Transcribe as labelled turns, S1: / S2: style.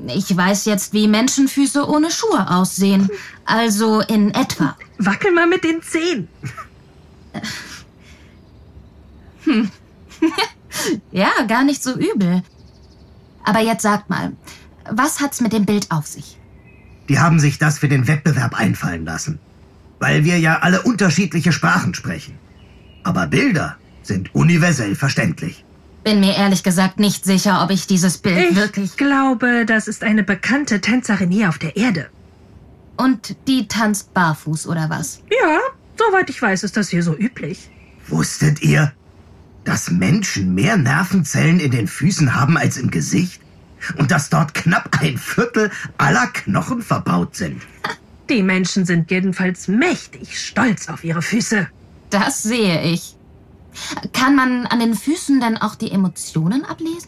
S1: Ich weiß jetzt, wie Menschenfüße ohne Schuhe aussehen. Also in etwa.
S2: Wackel mal mit den Zehen.
S1: Ja, gar nicht so übel. Aber jetzt sagt mal, was hat's mit dem Bild auf sich?
S3: Die haben sich das für den Wettbewerb einfallen lassen. Weil wir ja alle unterschiedliche Sprachen sprechen. Aber Bilder sind universell verständlich.
S1: Bin mir ehrlich gesagt nicht sicher, ob ich dieses Bild wirklich...
S2: Ich glaube, das ist eine bekannte Tänzerin hier auf der Erde.
S1: Und die tanzt barfuß, oder was?
S2: Ja, soweit ich weiß, ist das hier so üblich.
S3: Wusstet ihr, dass Menschen mehr Nervenzellen in den Füßen haben als im Gesicht? Und dass dort knapp 1/4 aller Knochen verbaut sind?
S2: Die Menschen sind jedenfalls mächtig stolz auf ihre Füße.
S1: Das sehe ich. Kann man an den Füßen denn auch die Emotionen ablesen?